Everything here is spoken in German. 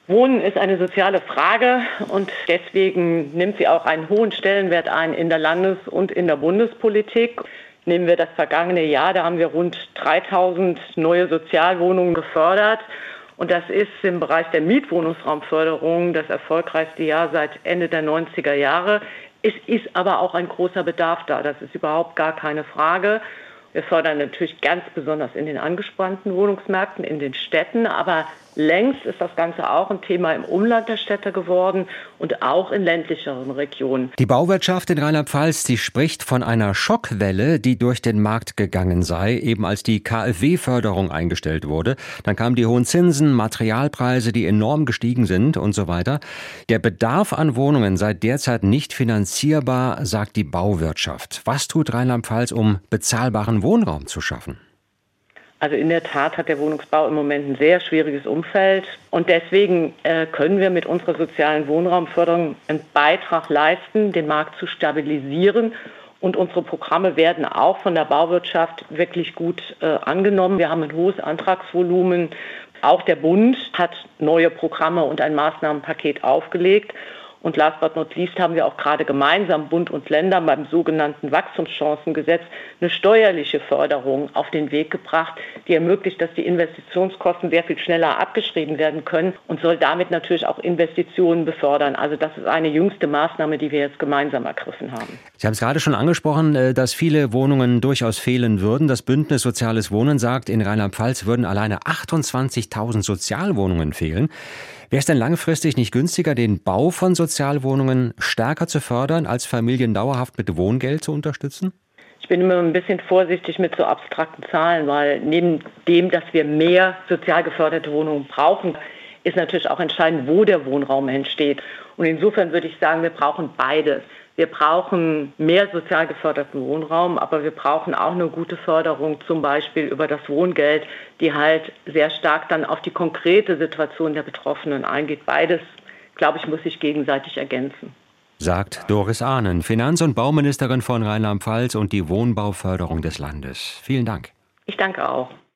Wohnen ist eine soziale Frage und deswegen nimmt sie auch einen hohen Stellenwert ein in der Landes- und in der Bundespolitik. Nehmen wir das vergangene Jahr, da haben wir rund 3000 neue Sozialwohnungen gefördert. Und das ist im Bereich der Mietwohnungsraumförderung das erfolgreichste Jahr seit Ende der 90er Jahre. Es ist aber auch ein großer Bedarf da, das ist überhaupt gar keine Frage. Wir fördern natürlich ganz besonders in den angespannten Wohnungsmärkten, in den Städten, aber längst ist das Ganze auch ein Thema im Umland der Städte geworden und auch in ländlicheren Regionen. Die Bauwirtschaft in Rheinland-Pfalz, die spricht von einer Schockwelle, die durch den Markt gegangen sei, eben als die KfW-Förderung eingestellt wurde. Dann kamen die hohen Zinsen, Materialpreise, die enorm gestiegen sind und so weiter. Der Bedarf an Wohnungen sei derzeit nicht finanzierbar, sagt die Bauwirtschaft. Was tut Rheinland-Pfalz, um bezahlbaren Wohnraum zu schaffen? Also in der Tat hat der Wohnungsbau im Moment ein sehr schwieriges Umfeld und deswegen können wir mit unserer sozialen Wohnraumförderung einen Beitrag leisten, den Markt zu stabilisieren, und unsere Programme werden auch von der Bauwirtschaft wirklich gut angenommen. Wir haben ein hohes Antragsvolumen. Auch der Bund hat neue Programme und ein Maßnahmenpaket aufgelegt. Und last but not least haben wir auch gerade gemeinsam Bund und Länder beim sogenannten Wachstumschancengesetz eine steuerliche Förderung auf den Weg gebracht, die ermöglicht, dass die Investitionskosten sehr viel schneller abgeschrieben werden können und soll damit natürlich auch Investitionen befördern. Also das ist eine jüngste Maßnahme, die wir jetzt gemeinsam ergriffen haben. Sie haben es gerade schon angesprochen, dass viele Wohnungen durchaus fehlen würden. Das Bündnis Soziales Wohnen sagt, in Rheinland-Pfalz würden alleine 28.000 Sozialwohnungen fehlen. Wäre es denn langfristig nicht günstiger, den Bau von Sozialwohnungen stärker zu fördern, als Familien dauerhaft mit Wohngeld zu unterstützen? Ich bin immer ein bisschen vorsichtig mit so abstrakten Zahlen, weil neben dem, dass wir mehr sozial geförderte Wohnungen brauchen, ist natürlich auch entscheidend, wo der Wohnraum entsteht. Und insofern würde ich sagen, wir brauchen beides. Wir brauchen mehr sozial geförderten Wohnraum, aber wir brauchen auch eine gute Förderung, zum Beispiel über das Wohngeld, die halt sehr stark dann auf die konkrete Situation der Betroffenen eingeht. Beides, glaube ich, muss sich gegenseitig ergänzen. Sagt Doris Ahnen, Finanz- und Bauministerin von Rheinland-Pfalz und die Wohnbauförderung des Landes. Vielen Dank. Ich danke auch.